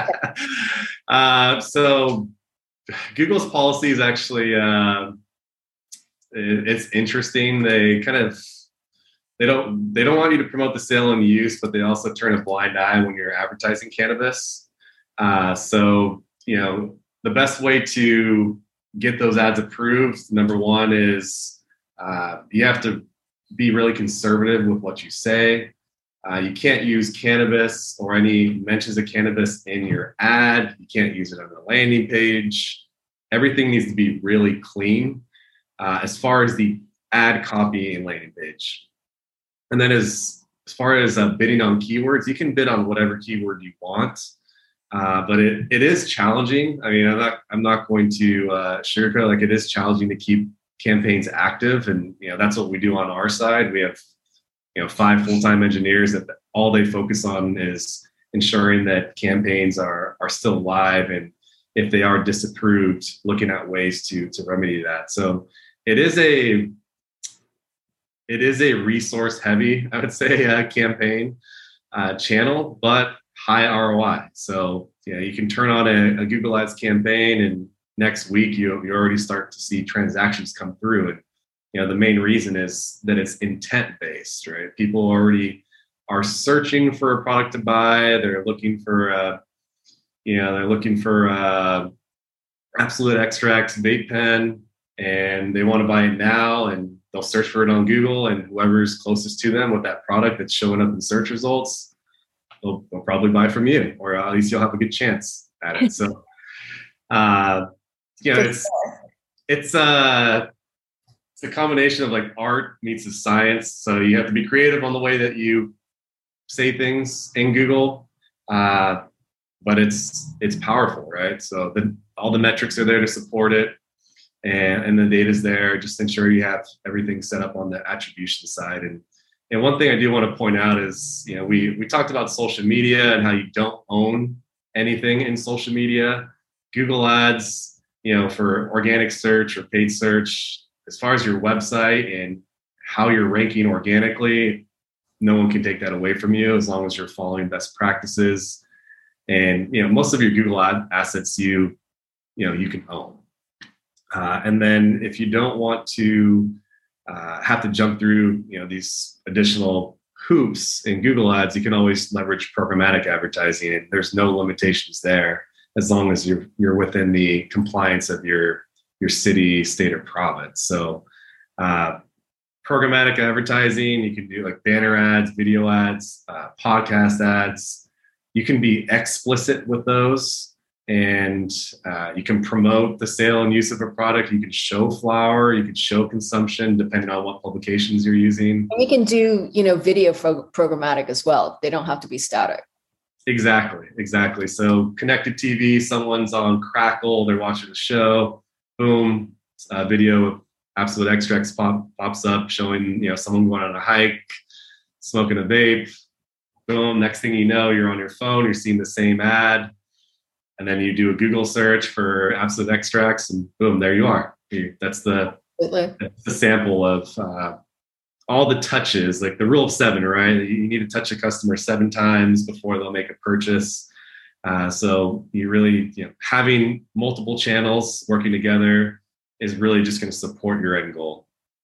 uh, so. Google's policy is actually uh, it, it's interesting. They kind of they don't they don't want you to promote the sale and use, but they also turn a blind eye when you're advertising cannabis. Uh, so you know, the best way to get those ads approved, number one, is uh, you have to be really conservative with what you say. Uh, you can't use cannabis or any mentions of cannabis in your ad. You can't use it on the landing page. Everything needs to be really clean uh, as far as the ad copy and landing page. And then as, as far as uh, bidding on keywords, you can bid on whatever keyword you want, uh, but it, it is challenging. I mean, I'm not I'm not going to uh, sugarcoat, like, it is challenging to keep campaigns active, and you know that's what we do on our side. We have you know five full-time engineers that all they focus on is ensuring that campaigns are are still live, and if they are disapproved, looking at ways to to remedy that. So it is a it is a resource heavy, I would say, uh, campaign uh, channel, but high R O I. So yeah, you can turn on a, a Google Ads campaign, and next week you you already start to see transactions come through. And you know, the main reason is that it's intent based, right? People already are searching for a product to buy. They're looking for, uh, you know, they're looking for uh, Absolute Extracts vape pen, and they want to buy it now. And they'll search for it on Google, and whoever's closest to them with that product that's showing up in search results, they'll, they'll probably buy from you, or at least you'll have a good chance at it. So, uh, you know, it's it's uh it's a combination of like art meets the science. So you have to be creative on the way that you say things in Google, uh, but it's it's powerful, right? So the, all the metrics are there to support it, and, and the data's there. Just ensure you have everything set up on the attribution side. And and one thing I do want to point out is, you know, we we talked about social media and how you don't own anything in social media. Google Ads, you know, for organic search or paid search, as far as your website and how you're ranking organically, no one can take that away from you as long as you're following best practices. And you know, most of your Google ad assets you you know you can own. Uh, and then if you don't want to uh, have to jump through you know these additional hoops in Google Ads, you can always leverage programmatic advertising. And there's no limitations there as long as you're you're within the compliance of your your city, state, or province. So uh, programmatic advertising, you can do like banner ads, video ads, uh, podcast ads. You can be explicit with those, and uh, you can promote the sale and use of a product. You can show flower, you can show consumption, depending on what publications you're using. And you can do, you know, video pro- programmatic as well. They don't have to be static. Exactly, exactly. So connected T V, someone's on Crackle, they're watching a show, boom, a video of Absolute Extracts pop, pops up showing, you know, someone going on a hike, smoking a vape. Boom, next thing you know, you're on your phone, you're seeing the same ad. And then you do a Google search for Absolute Extracts, and boom, there you are. That's the, that's the sample of uh, all the touches, like the rule of seven, right? You need to touch a customer seven times before they'll make a purchase. Uh, so you really, you know, having multiple channels working together is really just going to support your end goal.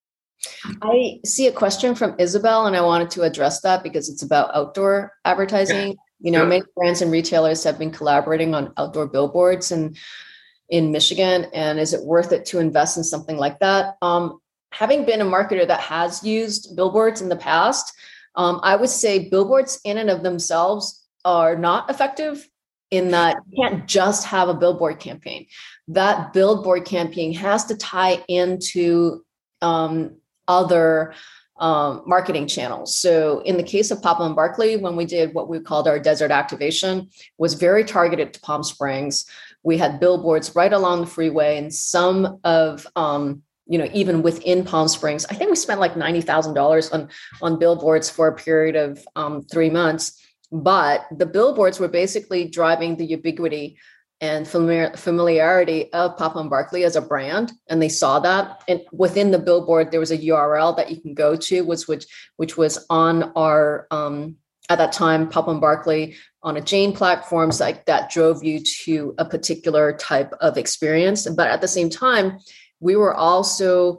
I see a question from Isabel, and I wanted to address that because it's about outdoor advertising. Yeah. You know, yeah. Many brands and retailers have been collaborating on outdoor billboards and in Michigan. And is it worth it to invest in something like that? Um, having been a marketer that has used billboards in the past, um, I would say billboards in and of themselves are not effective in that you can't just have a billboard campaign. That billboard campaign has to tie into um, other um, marketing channels. So in the case of Papa and Barkley, when we did what we called our desert activation, was very targeted to Palm Springs. We had billboards right along the freeway, and some of, um, you know, even within Palm Springs, I think we spent like ninety thousand dollars on, on billboards for a period of um, three months. But the billboards were basically driving the ubiquity and familiar, familiarity of Papa and Barkley as a brand. And they saw that. And within the billboard, there was a U R L that you can go to, which, which, which was on our, um, at that time, Papa and Barkley on a Jane platforms like that drove you to a particular type of experience. But at the same time, we were also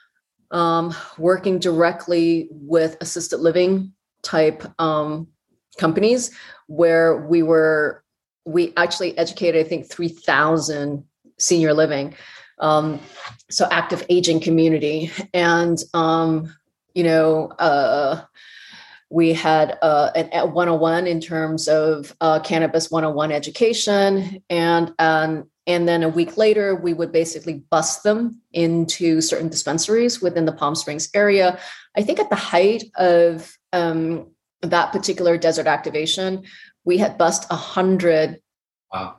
um, working directly with assisted living type um, companies where we were, we actually educated, I think, three thousand senior living, um, so active aging community. And, um, you know, uh, we had uh, an one oh one in terms of uh, cannabis one oh one education. And, um, and then a week later, we would basically bus them into certain dispensaries within the Palm Springs area. I think at the height of um, that particular desert activation, we had bussed a hundred, wow.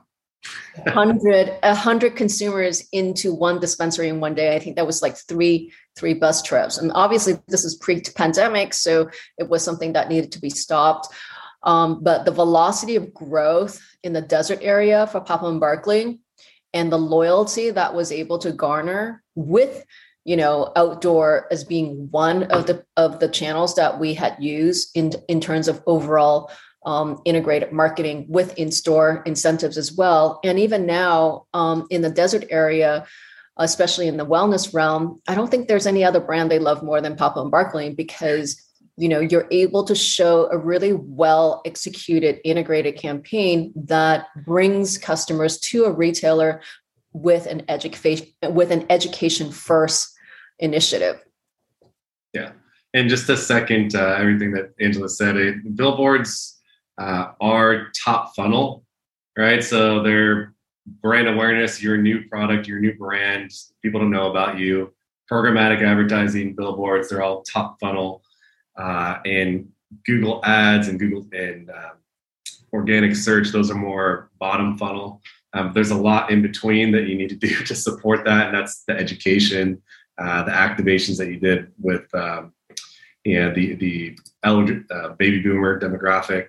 a hundred, a hundred consumers into one dispensary in one day. I think that was like three, three bus trips. And obviously this is pre-pandemic, so it was something that needed to be stopped. Um, but the velocity of growth in the desert area for Papa and Barkley and the loyalty that was able to garner with, you know, outdoor as being one of the of the channels that we had used in in terms of overall um, integrated marketing with in-store incentives as well. And even now um, in the desert area, especially in the wellness realm, I don't think there's any other brand they love more than Papa and Barkley because, you know, you're able to show a really well executed integrated campaign that brings customers to a retailer with an education with an education first initiative. Yeah. And just a second, uh, everything that Angela said, it, billboards uh, are top funnel, right? So they're brand awareness, your new product, your new brand, people don't know about you. Programmatic advertising, billboards, they're all top funnel. Uh, and Google ads and Google and um, organic search, those are more bottom funnel. Um, there's a lot in between that you need to do to support that. And that's the education, uh, the activations that you did with um, you know, the, the uh, baby boomer demographic.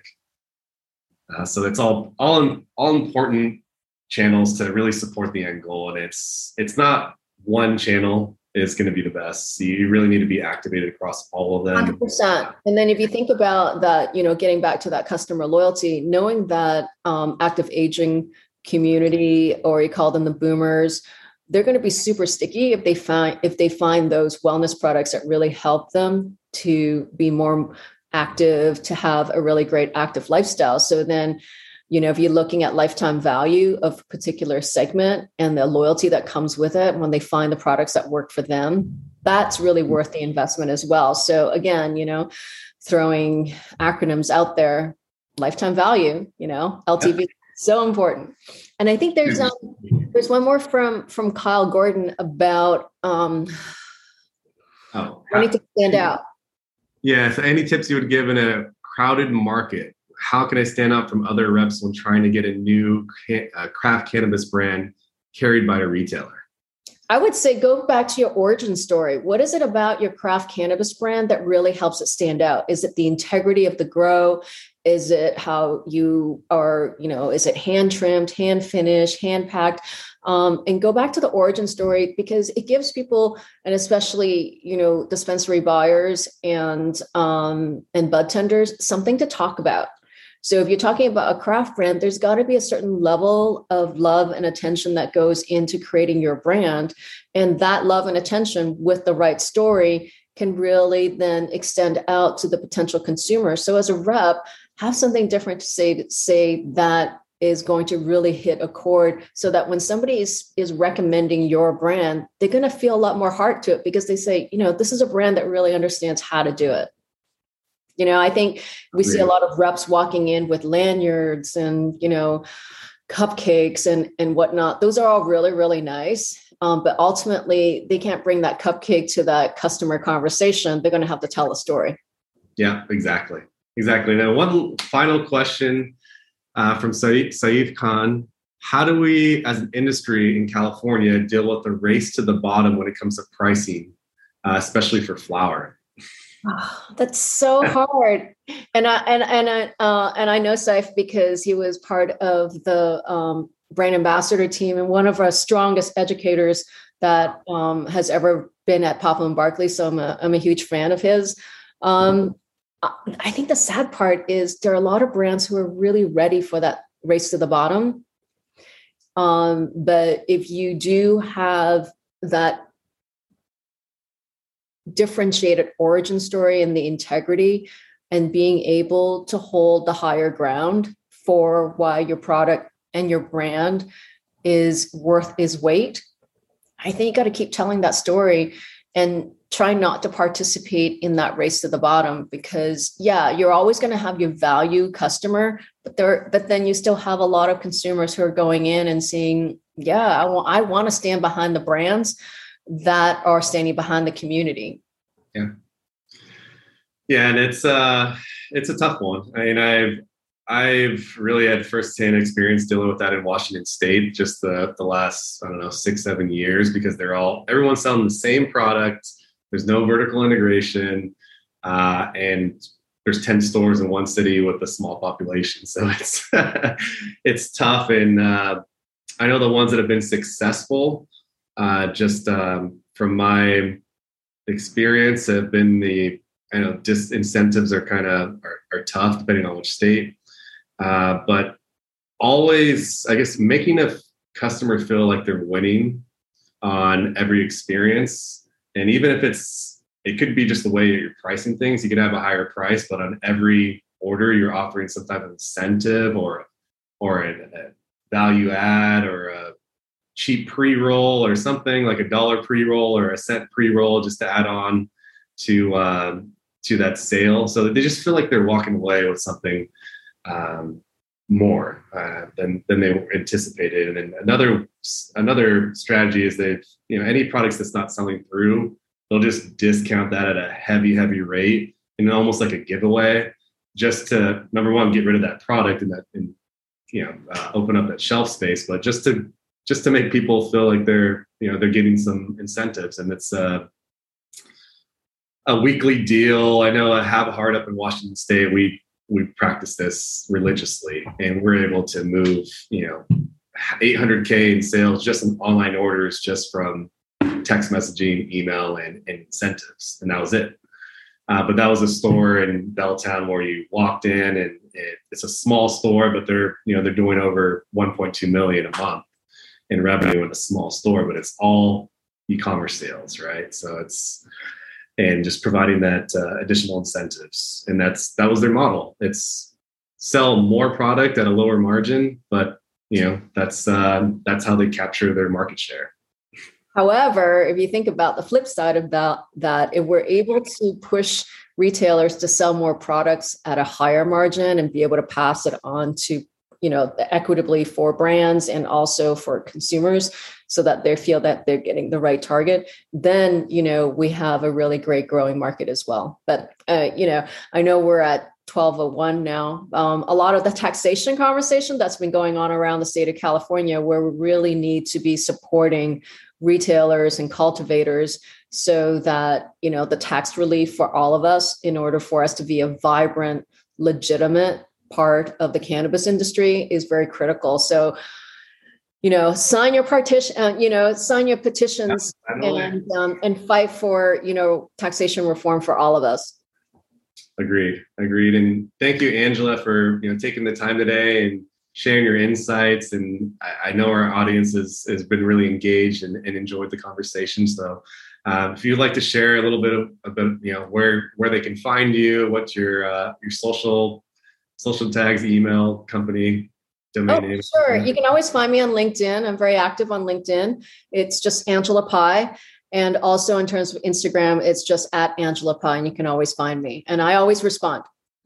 Uh, so it's all, all, all important channels to really support the end goal. And it's, it's not one channel is going to be the best. So you really need to be activated across all of them. one hundred percent. And then if you think about that, you know, getting back to that customer loyalty, knowing that um, active aging community, or you call them the boomers, they're going to be super sticky if they find, if they find those wellness products that really help them to be more active, to have a really great active lifestyle. So then, you know, if you're looking at lifetime value of a particular segment and the loyalty that comes with it, when they find the products that work for them, that's really worth the investment as well. So again, you know, throwing acronyms out there, lifetime value, you know, L T V, so important. And I think there's um, there's one more from from Kyle Gordon about um, oh, wanting to stand out. Yeah. So any tips you would give in a crowded market? How can I stand out from other reps when trying to get a new uh, craft cannabis brand carried by a retailer? I would say go back to your origin story. What is it about your craft cannabis brand that really helps it stand out? Is it the integrity of the grow? Is it how you are, you know, is it hand trimmed, hand finished, hand packed? um, and go back to the origin story, because it gives people, and especially, you know, dispensary buyers and um, and bud tenders, something to talk about. So if you're talking about a craft brand, there's got to be a certain level of love and attention that goes into creating your brand. And that love and attention with the right story can really then extend out to the potential consumer. So as a rep, have something different to say, to say that is going to really hit a chord, so that when somebody is, is recommending your brand, they're going to feel a lot more heart to it, because they say, you know, this is a brand that really understands how to do it. You know, I think we see a lot of reps walking in with lanyards and, you know, cupcakes and, and whatnot. Those are all really, really nice. Um, but ultimately, they can't bring that cupcake to that customer conversation. They're going to have to tell a story. Yeah, exactly. Exactly. Now, one final question uh, from Saif, Saif Khan. How do we, as an industry in California, deal with the race to the bottom when it comes to pricing, uh, especially for flower? Oh, that's so hard. And I and and I uh, and I know Saif because he was part of the um, brand ambassador team and one of our strongest educators that um, has ever been at Poplin Barkley. So I'm a I'm a huge fan of his. Um, I think the sad part is there are a lot of brands who are really ready for that race to the bottom. Um, but if you do have that differentiated origin story and the integrity and being able to hold the higher ground for why your product and your brand is worth its weight, I think you got to keep telling that story and try not to participate in that race to the bottom, because yeah, you're always going to have your value customer, but there, but then you still have a lot of consumers who are going in and saying, yeah, I want, I want to stand behind the brands that are standing behind the community. Yeah. Yeah. And it's, uh, it's a tough one. I mean, I've, I've really had firsthand experience dealing with that in Washington State, just the, the last, I don't know, six, seven years, because they're all, everyone's selling the same product. There's no vertical integration. Uh, and there's ten stores in one city with a small population. So it's, it's tough. And, uh, I know the ones that have been successful, uh, just, um, from my experience, have been the, I know, disincentives are kind of, are, are tough depending on which state. Uh, but always, I guess, making a customer feel like they're winning on every experience. And even if it's, it could be just the way you're pricing things. You could have a higher price, but on every order, you're offering some type of incentive or, or a, a value add or a cheap pre-roll or something, like a dollar pre-roll or a cent pre-roll, just to add on to, um, to that sale. So that they just feel like they're walking away with something um, more uh, than than they anticipated. And then another another strategy is that, you know, any products that's not selling through, they'll just discount that at a heavy, heavy rate, and almost like a giveaway, just to, number one, get rid of that product and that, and you know, uh, open up that shelf space, but just to just to make people feel like they're, you know, they're getting some incentives. And it's uh, a weekly deal. I know I have a heart up in Washington State. We we practice this religiously, and we're able to move, you know, eight hundred K in sales just in online orders, just from text messaging, email, and, and incentives. And that was it. Uh, but that was a store in Belltown where you walked in, and it, it's a small store, but they're, you know, they're doing over one point two million a month in revenue in a small store, but it's all e-commerce sales, right? So it's, and just providing that uh, additional incentives. And that's, that was their model. It's sell more product at a lower margin, but you know, that's, uh, that's how they capture their market share. However, if you think about the flip side of that, that if we're able to push retailers to sell more products at a higher margin and be able to pass it on to, you know, equitably for brands and also for consumers, so that they feel that they're getting the right target, then, you know, we have a really great growing market as well. But, uh, you know, I know we're at twelve oh one now. Um, a lot of the taxation conversation that's been going on around the state of California, where we really need to be supporting retailers and cultivators so that, you know, the tax relief for all of us, in order for us to be a vibrant, legitimate part of the cannabis industry, is very critical. So you know, sign your partition, uh, you know, sign your petitions and um, and fight for, you know, taxation reform for all of us. Agreed. Agreed. And thank you, Angela, for, you know, taking the time today and sharing your insights. And I, I know our audience has, has been really engaged and, and enjoyed the conversation. So um, if you'd like to share a little bit of, about, you know, where, where they can find you, what's your, uh, your social, social tags, email, company, domain oh, name. Sure. You can always find me on LinkedIn. I'm very active on LinkedIn. It's just Angela Pai. And also in terms of Instagram, it's just at Angela Pai, and you can always find me. And I always respond.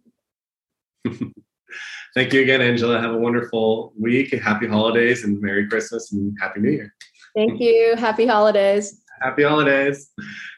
Thank you again, Angela. Have a wonderful week. Happy holidays and Merry Christmas and Happy New Year. Thank you. Happy holidays. Happy holidays.